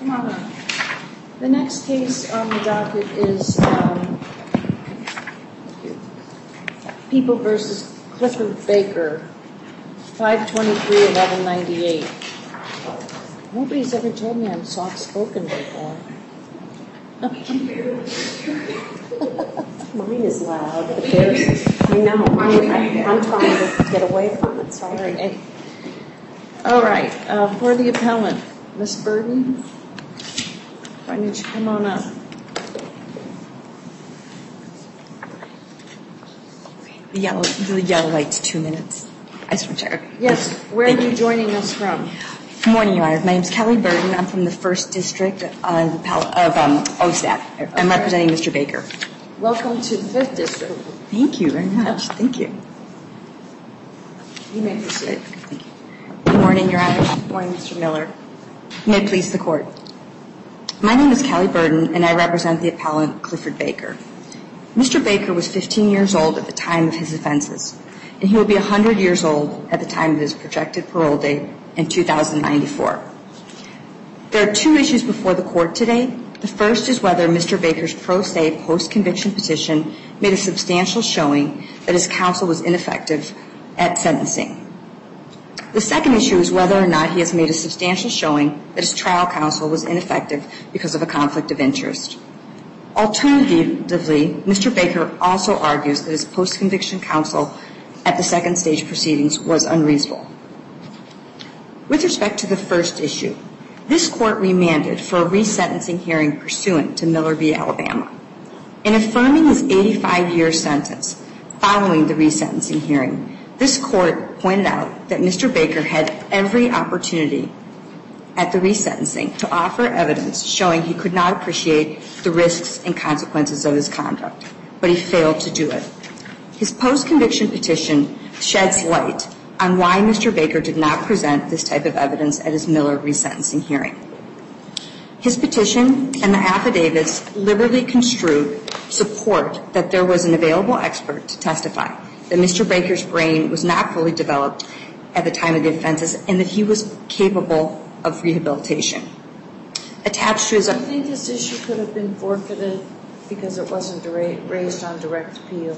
Come on up. The next case on the docket is People v. Clifford Baker, 523-1198. Nobody's ever told me I'm soft-spoken before. Mine is loud, but theirs, I know. I'm trying to get away from it, sorry. All right, for the appellant, Ms. Burden, why don't you come on up? The yellow light's 2 minutes. I switch out. Yes, where are you joining us from? Good morning, Your Honor. My name is Kelly Burden. I'm from the 1st District of OSAT. I'm representing Mr. Baker. Welcome to the 5th District. Thank you very much. Thank you. You may proceed. Thank you. Good morning, Your Honor. Good morning, Mr. Miller. May it please the Court. My name is Kelly Burden, and I represent the appellant, Clifford Baker. Mr. Baker was 15 years old at the time of his offenses, and he will be 100 years old at the time of his projected parole date in 2094. There are 2 issues before the Court today. The first is whether Mr. Baker's pro se post-conviction petition made a substantial showing that his counsel was ineffective at sentencing. The second issue is whether or not he has made a substantial showing that his trial counsel was ineffective because of a conflict of interest. Alternatively, Mr. Baker also argues that his post-conviction counsel at the second stage proceedings was unreasonable. With respect to the first issue, this Court remanded for a resentencing hearing pursuant to Miller v. Alabama. In affirming his 85-year sentence following the resentencing hearing, this Court pointed out that Mr. Baker had every opportunity at the resentencing to offer evidence showing he could not appreciate the risks and consequences of his conduct, but he failed to do it. His post-conviction petition sheds light on why Mr. Baker did not present this type of evidence at his Miller resentencing hearing. His petition and the affidavits liberally construed support that there was an available expert to testify that Mr. Baker's brain was not fully developed at the time of the offenses and that he was capable of rehabilitation. Attached to his... Do you think this issue could have been forfeited because it wasn't raised on direct appeal?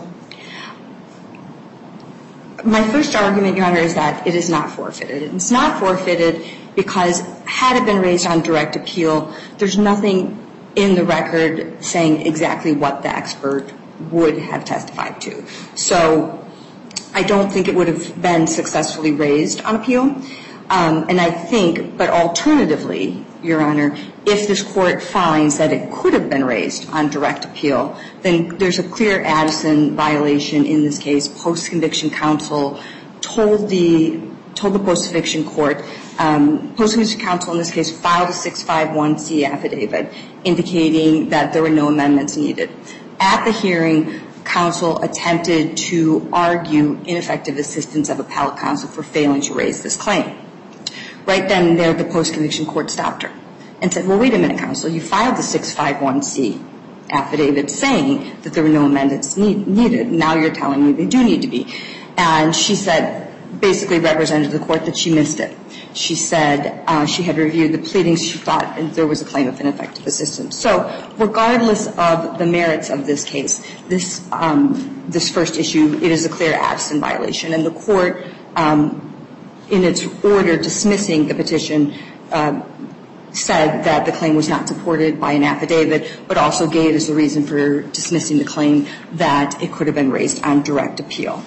My first argument, Your Honor, is that it is not forfeited. It's not forfeited because had it been raised on direct appeal, there's nothing in the record saying exactly what the expert would have testified to. So I don't think it would have been successfully raised on appeal. And I think, but alternatively, Your Honor, if this Court finds that it could have been raised on direct appeal, then there's a clear Addison violation in this case. Post-conviction counsel told the post-conviction court, post-conviction counsel in this case filed a 651C affidavit indicating that there were no amendments needed. At the hearing, counsel attempted to argue ineffective assistance of appellate counsel for failing to raise this claim. Right then and there, the post-conviction court stopped her and said, well, wait a minute, counsel, you filed the 651C affidavit saying that there were no amendments needed. Now you're telling me they do need to be. And she said, basically represented to the court that she missed it. She said she had reviewed the pleadings. She thought there was a claim of ineffective assistance. So regardless of the merits of this case, this first issue, it is a clear Addison violation. And the court, in its order dismissing the petition, said that the claim was not supported by an affidavit, but also gave as a reason for dismissing the claim that it could have been raised on direct appeal.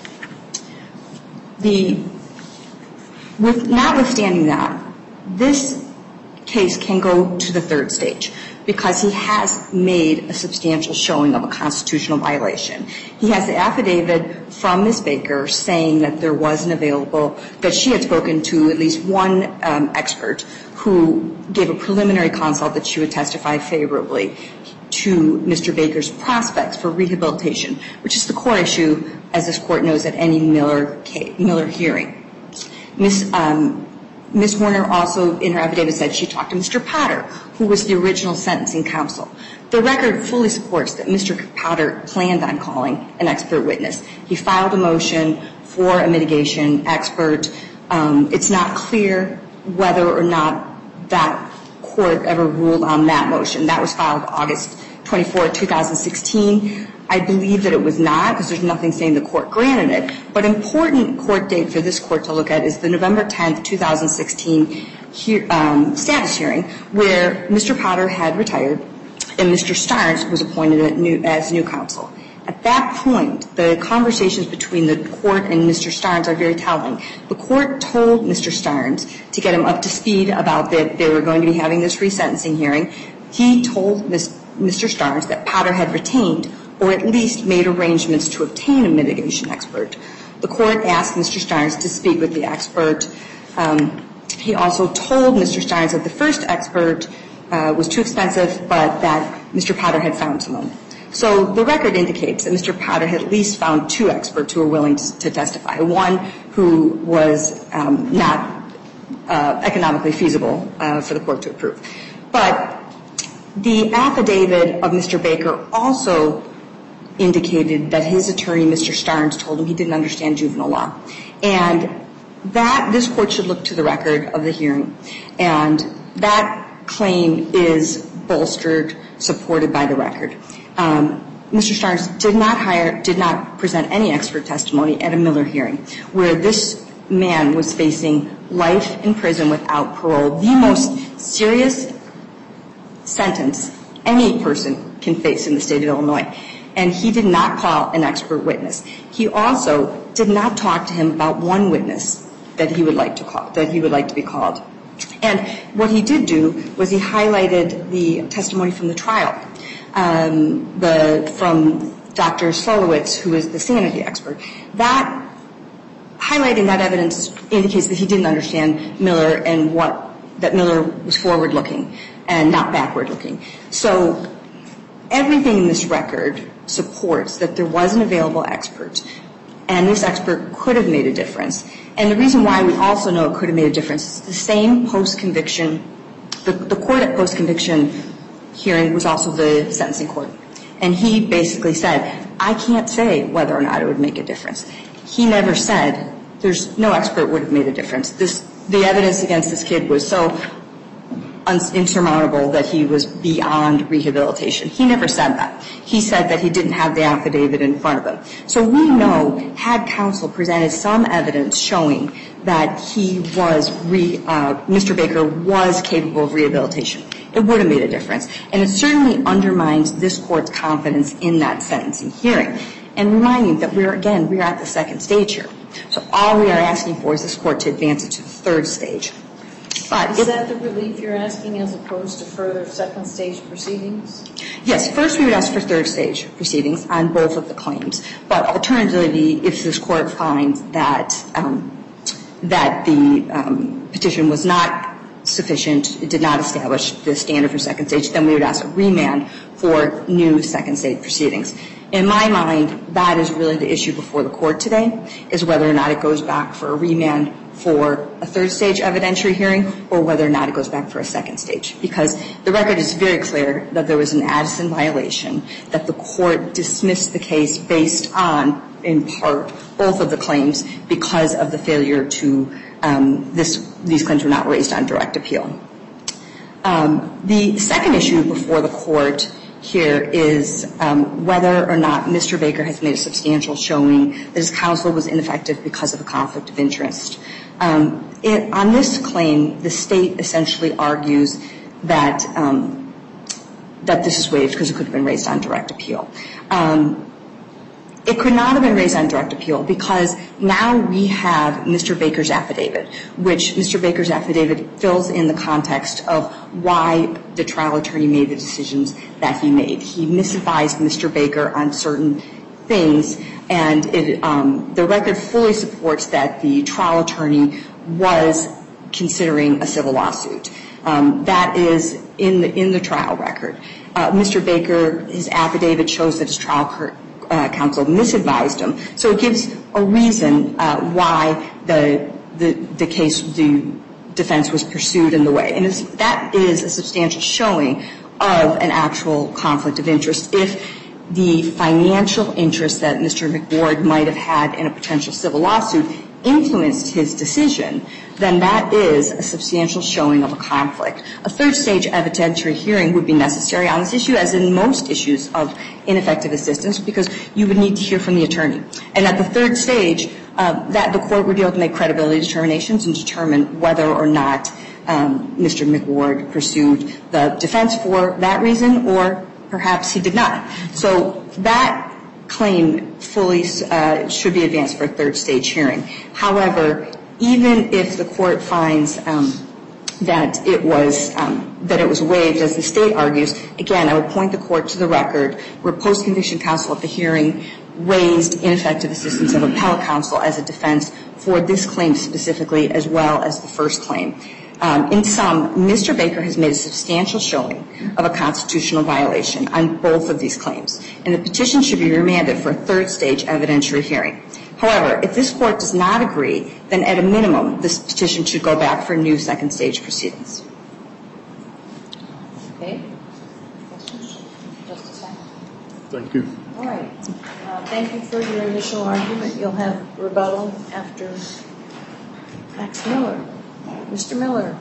Notwithstanding that, this case can go to the third stage because he has made a substantial showing of a constitutional violation. He has the affidavit from Ms. Baker saying that there was an available, that she had spoken to at least one expert who gave a preliminary consult that she would testify favorably to Mr. Baker's prospects for rehabilitation, which is the core issue, as this Court knows, at any Miller hearing. Ms. Warner also, in her affidavit, said she talked to Mr. Potter, who was the original sentencing counsel. The record fully supports that Mr. Potter planned on calling an expert witness. He filed a motion for a mitigation expert. It's not clear whether or not that court ever ruled on that motion. That was filed August 24, 2016. I believe that it was not, because there's nothing saying the court granted it. But important court date for this court to look at is the November 10, 2016 status hearing, where Mr. Potter had retired and Mr. Starnes was appointed as new counsel. At that point, the conversations between the court and Mr. Starnes are very telling. The court told Mr. Starnes to get him up to speed about that they were going to be having this resentencing hearing. He told Mr. Starnes that Potter had retained or at least made arrangements to obtain a mitigation expert. The court asked Mr. Starnes to speak with the expert. He also told Mr. Starnes that the first expert was too expensive, but that Mr. Potter had found someone. So the record indicates that Mr. Potter had at least found two experts who were willing to testify, one who was not economically feasible for the court to approve. But the affidavit of Mr. Baker also indicated that his attorney, Mr. Starnes, told him he didn't understand juvenile law. And that this court should look to the record of the hearing. And that claim is bolstered, supported by the record. Mr. Starnes did not present any expert testimony at a Miller hearing, where this man was facing life in prison without parole, the most serious sentence any person can face in the state of Illinois. And he did not call an expert witness. He also did not talk to him about one witness that he would like to be called. And what he did do was he highlighted the testimony from the trial, from Dr. Solowitz, who is the sanity expert. Highlighting that evidence indicates that he didn't understand Miller and that Miller was forward-looking and not backward-looking. So everything in this record supports that there was an available expert, and this expert could have made a difference. And the reason why we also know it could have made a difference is the same post-conviction, the court at post-conviction hearing was also the sentencing court. And he basically said, I can't say whether or not it would make a difference. He never said there's no expert would have made a difference. The evidence against this kid was so insurmountable that he was beyond rehabilitation. He never said that. He said that he didn't have the affidavit in front of him. So we know, had counsel presented some evidence showing that Mr. Baker was capable of rehabilitation, it would have made a difference. And it certainly undermines this court's confidence in that sentencing hearing. And reminding that we're at the second stage here. So all we are asking for is this court to advance it to the third stage. But is that the relief you're asking as opposed to further second stage proceedings? Yes. First we would ask for third stage proceedings on both of the claims. But alternatively, if this court finds that the petition was not sufficient, it did not establish the standard for second stage, then we would ask a remand for new second stage proceedings. In my mind, that is really the issue before the court today, is whether or not it goes back for a remand for a third stage evidentiary hearing or whether or not it goes back for a second stage. Because the record is very clear that there was an Addison violation, that the court dismissed the case based on, in part, both of the claims because of the failure to, these claims were not raised on direct appeal. The second issue before the court here is whether or not Mr. Baker has made a substantial showing that his counsel was ineffective because of a conflict of interest. On this claim, the state essentially argues that this is waived because it could have been raised on direct appeal. It could not have been raised on direct appeal because now we have Mr. Baker's affidavit, which Mr. Baker's affidavit fills in the context of why the trial attorney made the decisions that he made. He misadvised Mr. Baker on certain things, and the record fully supports that the trial attorney was considering a civil lawsuit. That is in the trial record. Mr. Baker, his affidavit shows that his trial counsel misadvised him. So it gives a reason why the defense was pursued in the way. And that is a substantial showing of an actual conflict of interest. If the financial interest that Mr. McWard might have had in a potential civil lawsuit influenced his decision, then that is a substantial showing of a conflict. A third-stage evidentiary hearing would be necessary on this issue, as in most issues of ineffective assistance, because you would need to hear from the attorney. And at the third stage, that the court would be able to make credibility determinations and determine whether or not Mr. McWard pursued the defense for that reason, or perhaps he did not. So that claim fully should be advanced for a third-stage hearing. However, even if the court finds that it was waived, as the State argues, again, I would point the court to the record where post-conviction counsel at the hearing raised ineffective assistance of appellate counsel as a defense for this claim specifically, as well as the first claim. In sum, Mr. Baker has made a substantial showing of a constitutional violation on both of these claims, and the petition should be remanded for a third-stage evidentiary hearing. However, if this court does not agree, then at a minimum, this petition should go back for new second-stage proceedings. Okay. Questions? Justice Allen? Thank you. All right. Thank you for your initial argument. You'll have rebuttal after Max Miller. Mr. Miller.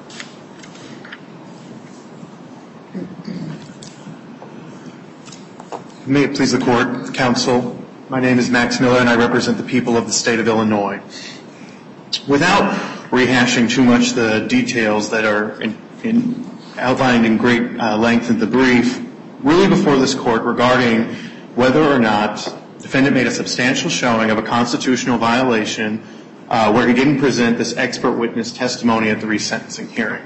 May it please the court, counsel, my name is Max Miller and I represent the people of the state of Illinois. Without rehashing too much the details that are outlined in great length in the brief, really before this court regarding whether or not the defendant made a substantial showing of a constitutional violation where he didn't present this expert witness testimony at the resentencing hearing.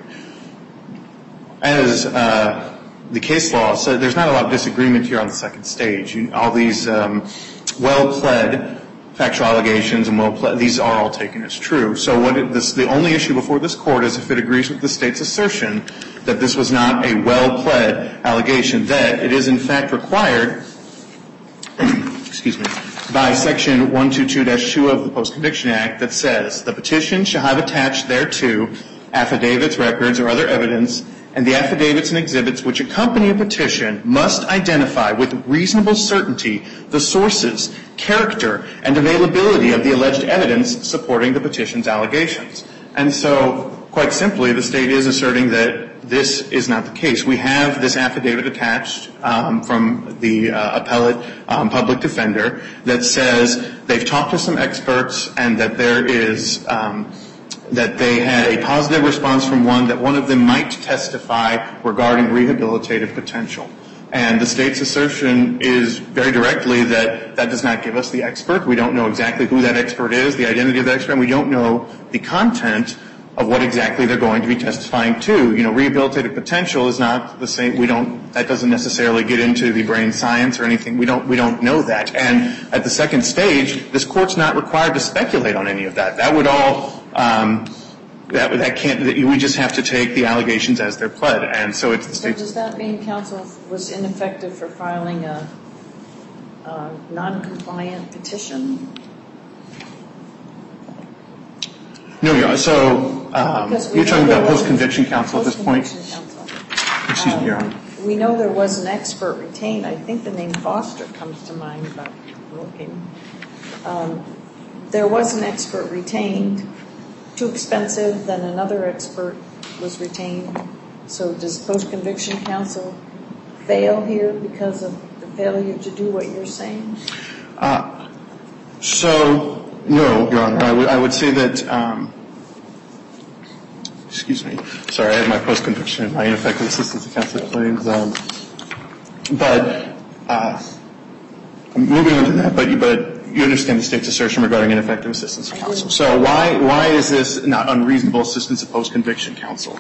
As the case law said, there's not a lot of disagreement here on the second stage. All these well-pled factual allegations and these are all taken as true. So the only issue before this court is if it agrees with the State's assertion that this was not a well-pled allegation, that it is in fact required by Section 122-2 of the Post-Conviction Act that says the petition shall have attached thereto affidavits, records, or other evidence, and the affidavits and exhibits which accompany a petition must identify with reasonable certainty the sources, character, and availability of the alleged evidence supporting the petition's allegations. And so, quite simply, the State is asserting that this is not the case. We have this affidavit attached from the appellate public defender that says they've talked to some experts and that there is that they had a positive response from one, that one of them might testify regarding rehabilitative potential. And the State's assertion is very directly that that does not give us the expert. We don't know exactly who that expert is, the identity of that expert, and we don't know the content of what exactly they're going to be testifying to. You know, rehabilitative potential is not the same. That doesn't necessarily get into the brain science or anything. We don't know that. And at the second stage, this court's not required to speculate on any of that. That would all, we just have to take the allegations as they're pled. And so it's the State's. So does that mean counsel was ineffective for filing a non-compliant petition? No, so you're talking about post-conviction counsel at this point? Excuse me, Your Honor. We know there was an expert retained. I think the name Foster comes to mind, but looking. There was an expert retained, too expensive, then another expert was retained. So does post-conviction counsel fail here because of the failure to do what you're saying? So, no, Your Honor. I would say that, excuse me. Sorry, I have my post-conviction and my ineffective assistance to counsel claims. But moving on to that, but you understand the State's assertion regarding ineffective assistance to counsel. So why is this not unreasonable assistance to post-conviction counsel?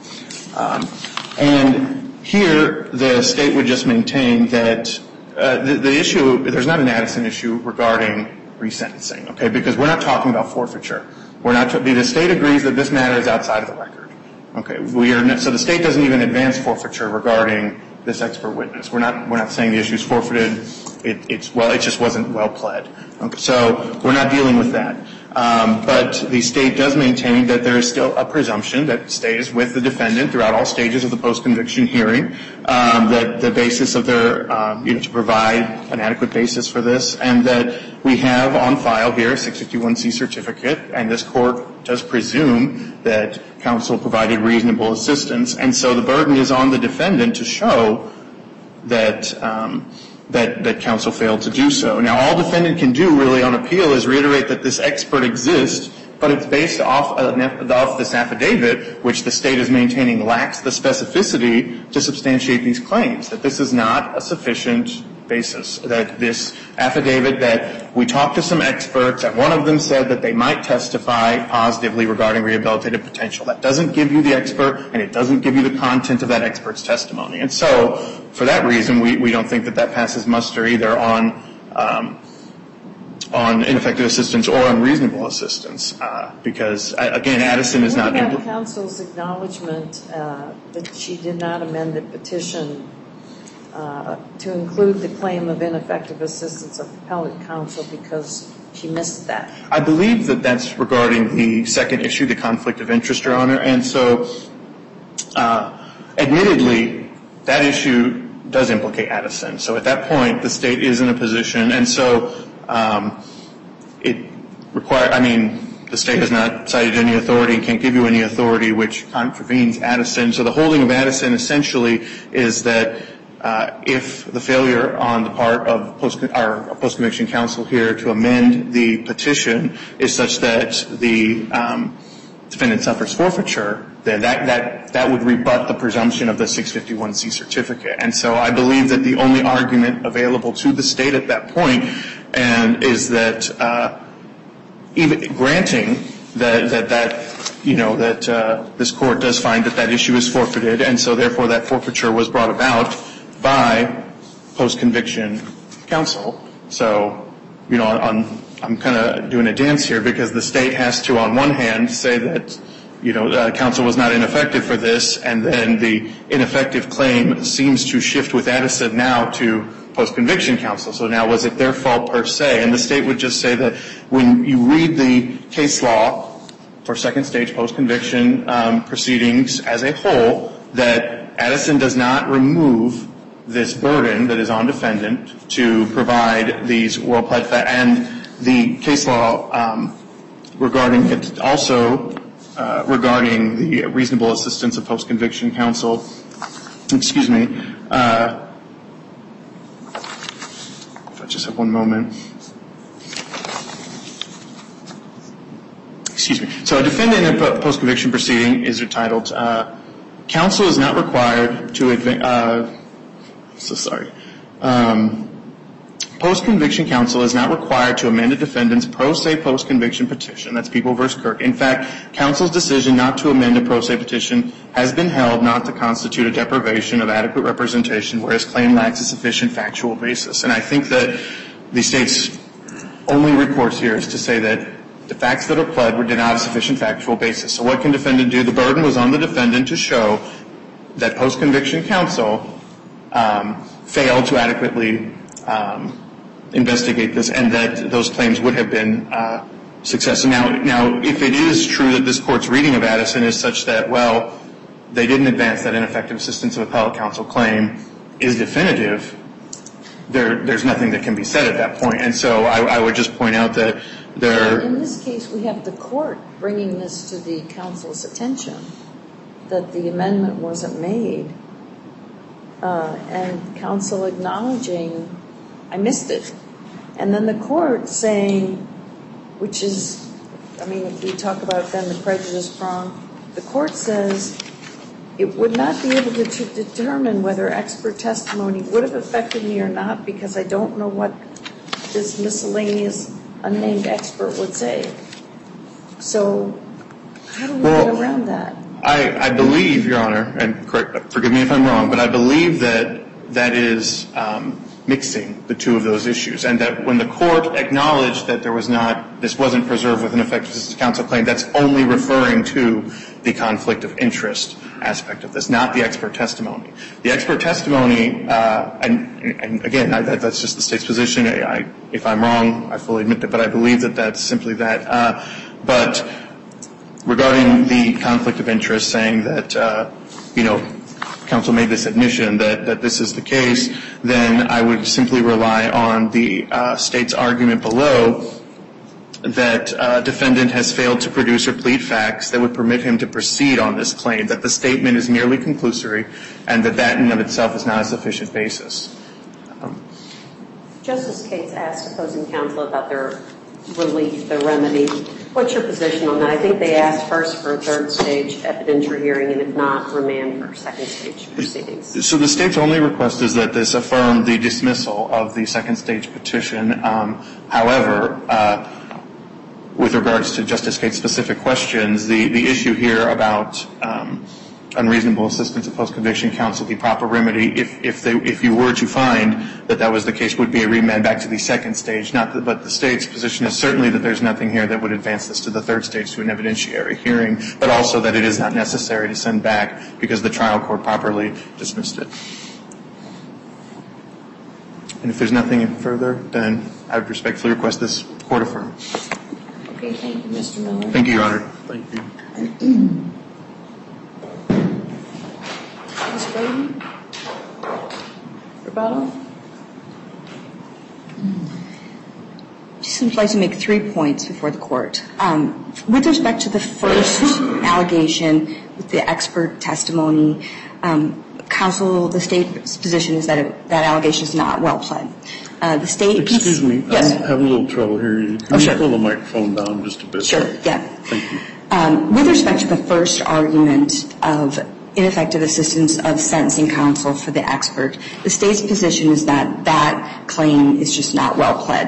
And here the State would just maintain that the issue, there's not an Addison issue regarding resentencing, okay, because we're not talking about forfeiture. The State agrees that this matter is outside of the record. Okay, so the State doesn't even advance forfeiture regarding this expert witness. We're not saying the issue is forfeited. It just wasn't well pled. Okay, so we're not dealing with that. But the state does maintain that there is still a presumption that stays with the defendant throughout all stages of the post-conviction hearing, that the basis of their, to provide an adequate basis for this, and that we have on file here a 651C certificate, and this court does presume that counsel provided reasonable assistance. And so the burden is on the defendant to show that that counsel failed to do so. Now, all defendant can do really on appeal is reiterate that this expert exists, but it's based off this affidavit, which the state is maintaining lacks the specificity to substantiate these claims, that this is not a sufficient basis, that this affidavit that we talked to some experts, and one of them said that they might testify positively regarding rehabilitative potential. That doesn't give you the expert, and it doesn't give you the content of that expert's testimony. And so, for that reason, we don't think that that passes muster either on ineffective assistance or unreasonable assistance, because, again, Addison is not... What about counsel's acknowledgement that she did not amend the petition to include the claim of ineffective assistance of appellate counsel because she missed that? I believe that that's regarding the second issue, the conflict of interest, Your Honor. And so, admittedly, that issue does implicate Addison. So at that point, the state is in a position, and so the state has not cited any authority and can't give you any authority which contravenes Addison. So the holding of Addison essentially is that if the failure on the part of post-conviction counsel here to amend the petition is such that the defendant suffers forfeiture, then that would rebut the presumption of the 651C certificate. And so I believe that the only argument available to the state at that point is that even granting that this court does find that issue is forfeited, and so therefore that forfeiture was brought about by post-conviction counsel. So, I'm kind of doing a dance here because the state has to, on one hand, say that, counsel was not ineffective for this, and then the ineffective claim seems to shift with Addison now to post-conviction counsel. So now was it their fault per se? And the state would just say that when you read the case law for second stage post-conviction proceedings as a whole, that Addison does not remove this burden that is on defendant to provide these well-pledged facts, and the case law regarding it also regarding the reasonable assistance of post-conviction counsel. Excuse me. If I just have one moment. Excuse me. So a defendant in a post-conviction proceeding is entitled, counsel is not required to post-conviction counsel is not required to amend a defendant's pro se post-conviction petition. That's People v. Kirk. In fact, counsel's decision not to amend a pro se petition has been held not to constitute a deprivation of adequate representation where his claim lacks a sufficient factual basis. And I think that the state's only recourse here is to say that the facts that are pled were denied a sufficient factual basis. So what can defendant do? The burden was on the defendant to show that post-conviction counsel failed to adequately investigate this, and that those claims would have been successful. Now, if it is true that this Court's reading of Addison is such that, well, they didn't advance that ineffective assistance of appellate counsel claim is definitive, there's nothing that can be said at that point. And so I would just point out that In this case, we have the Court bringing this to the counsel's attention, that the amendment wasn't made, and counsel acknowledging, I missed it. And then the Court saying, which is, if we talk about then the prejudice prong, the Court says it would not be able to determine whether expert testimony would have affected me or not because I don't know what this miscellaneous unnamed expert would say. So how do we get around that? I believe, Your Honor, and forgive me if I'm wrong, but I believe that is mixing the two of those issues, and that when the Court acknowledged that there was not this wasn't preserved with an effective assistance of counsel claim, that's only referring to the conflict of interest aspect of this, not the expert testimony. The expert testimony, and again, that's just the State's position. If I'm wrong, I fully admit that, but I believe that that's simply that. But regarding the conflict of interest, saying that, counsel made this admission that this is the case, then I would simply rely on the State's argument below that defendant has failed to produce or plead facts that would permit him to proceed on this claim, that the statement is merely conclusory, and that in and of itself is not a sufficient basis. Justice Cates asked opposing counsel about their relief, their remedy. What's your position on that? I think they asked first for a third-stage evidentiary hearing, and if not, remand for second-stage proceedings. So the State's only request is that this affirm the dismissal of the second-stage petition. However, with regards to Justice Cates' specific questions, the issue here about unreasonable assistance of post-conviction counsel, the proper remedy, if you were to find that was the case, would be a remand back to the second stage. But the State's position is certainly that there's nothing here that would advance this to the third stage to an evidentiary hearing, but also that it is not necessary to send back because the trial court properly dismissed it. And if there's nothing further, then I would respectfully request this court affirm. Okay, thank you, Mr. Miller. Thank you, Your Honor. Thank you. Ms. Braden? Rebuttal? Just would like to make 3 points before the court. With respect to the first allegation with the expert testimony, counsel, the State's position is that that allegation is not well pled. The State... Excuse me. Yes. I'm having a little trouble hearing you. Can you pull the microphone down just a bit? Sure, yeah. Thank you. With respect to the first argument of ineffective assistance of sentencing counsel for the expert, the State's position is that that claim is just not well pled,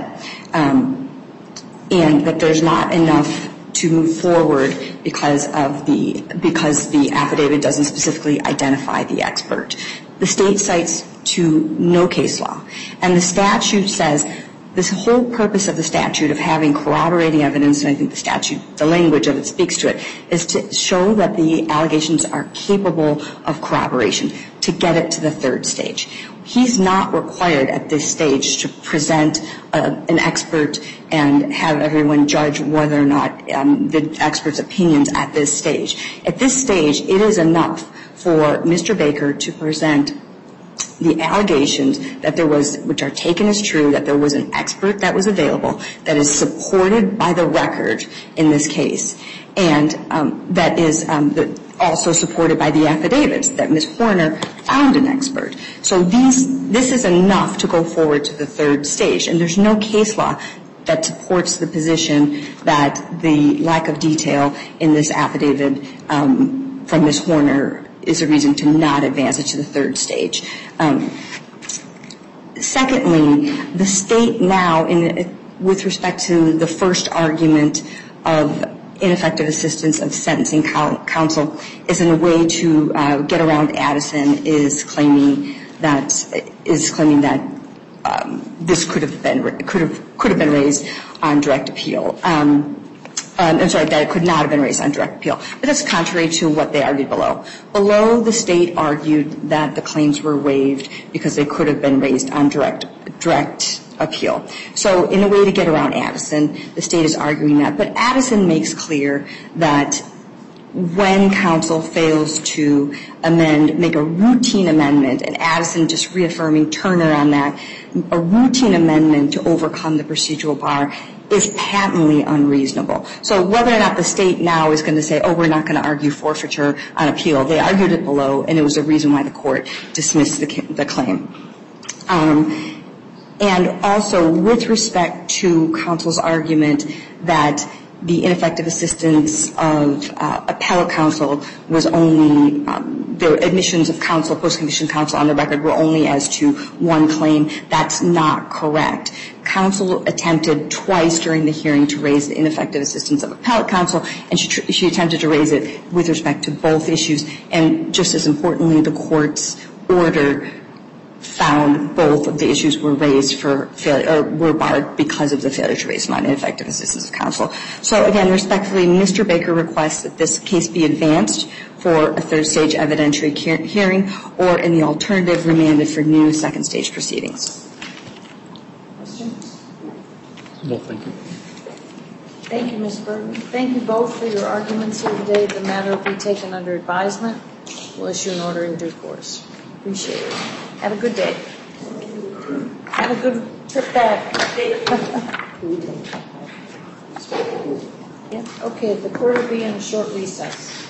and that there's not enough to move forward because the affidavit doesn't specifically identify the expert. The State cites to no case law, and the statute says this whole purpose of the statute of having corroborating evidence, and I think the statute, the language of it speaks to it, is to show that the allegations are capable of corroboration to get it to the third stage. He's not required at this stage to present an expert and have everyone judge whether or not the expert's opinions at this stage. At this stage, it is enough for Mr. Baker to present the allegations that there was, which are taken as true, that there was an expert that was available that is supported by the record in this case, and that is also supported by the affidavits that Ms. Horner found an expert. So this is enough to go forward to the third stage, and there's no case law that supports the position that the lack of detail in this affidavit from Ms. Horner is a reason to not advance it to the third stage. Secondly, the State now, with respect to the first argument of ineffective assistance of sentencing counsel, is in a way to get around Addison, is claiming that this could have been raised on direct appeal. I'm sorry, that it could not have been raised on direct appeal. But that's contrary to what they argued below. Below, the State argued that the claims were waived because they could have been raised on direct appeal. So in a way to get around Addison, the State is arguing that. But Addison makes clear that when counsel fails to make a routine amendment, and Addison just reaffirming Turner on that, a routine amendment to overcome the procedural bar is patently unreasonable. So whether or not the State now is going to say, we're not going to argue forfeiture on appeal, they argued it below, and it was a reason why the court dismissed the claim. And also, with respect to counsel's argument that the ineffective assistance of appellate counsel was only, the admissions of counsel, post-conviction counsel on the record were only as to one claim, that's not correct. Counsel attempted twice during the hearing to raise the ineffective assistance of appellate counsel, and she attempted to raise it with respect to both issues. And just as importantly, the court's order found both of the issues were raised for failure, or were barred because of the failure to raise them on ineffective assistance of counsel. So again, respectfully, Mr. Baker requests that this case be advanced for a third stage evidentiary hearing, or in the alternative, remanded for new second stage proceedings. Questions? No, thank you. Thank you, Ms. Burton. Thank you both for your arguments here today. The matter will be taken under advisement. We'll issue an order in due course. Appreciate it. Have a good day. Have a good trip back. Yeah. Okay, the court will be in a short recess.